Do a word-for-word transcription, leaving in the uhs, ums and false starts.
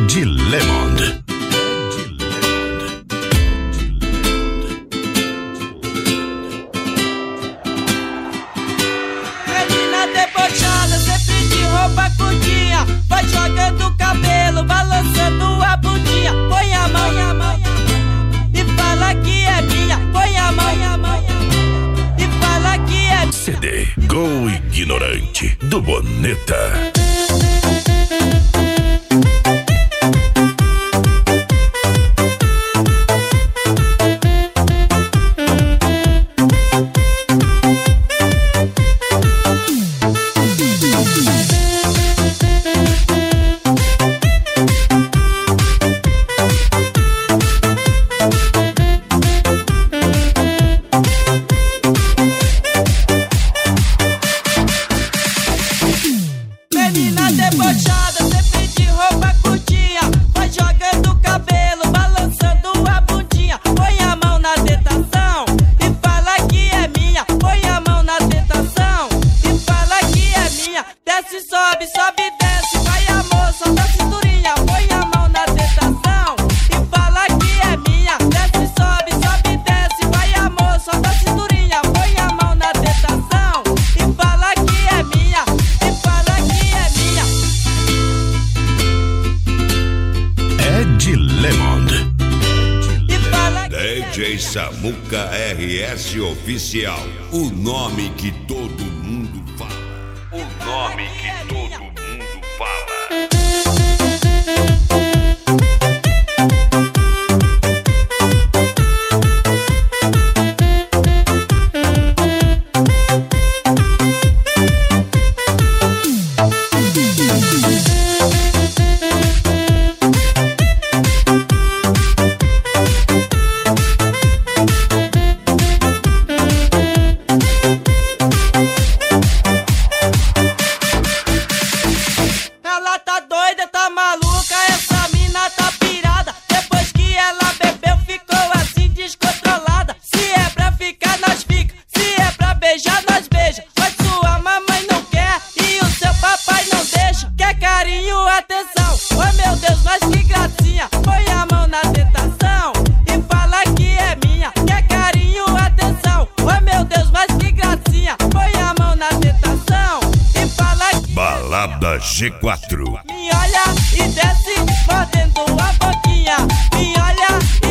Ed Lemond. Menina debochada, sempre de roupa curtinha, vai jogando o cabelo, balançando a bundinha. Põe a mão, a mão e fala que é minha. Põe a mão, a mão e fala que é. C D Go Ignorante do Boneta. Menina debochada, sempre de roupa curtinha, vai jogando o cabelo, balançando a bundinha. Põe a mão na tentação e fala que é minha. Põe a mão na tentação e fala que é minha. Desce, sobe, sobe, desce, vai amor, solta a cinturinha. Põe a mão na tentação e fala que é minha. Desce, sobe, sobe, desce, vai amor, solta a cinturinha. Põe a mão na tentação e fala que é minha. E fala que é minha. Ed Lemond. E fala que D é J minha. Samuca R S Oficial. O nome que todo mundo fala. O nome que todo mundo fala. Ela tá doida, tá maluca, essa mina tá pirada. Depois que ela bebeu, ficou assim descontrolada. Se é pra ficar, nós fica. Se é pra beijar, nós beija. Mas sua mamãe não quer e o seu papai não deixa. Quer carinho, atenção. Oh meu Deus, mas que gracinha. Põe a mão na tentação e fala que é minha. Quer carinho, atenção. Oh meu Deus, mas que gracinha. Põe a mão na tentação e fala que Balada G quatro. me olha e desce, mordendo a boquinha. Me olha e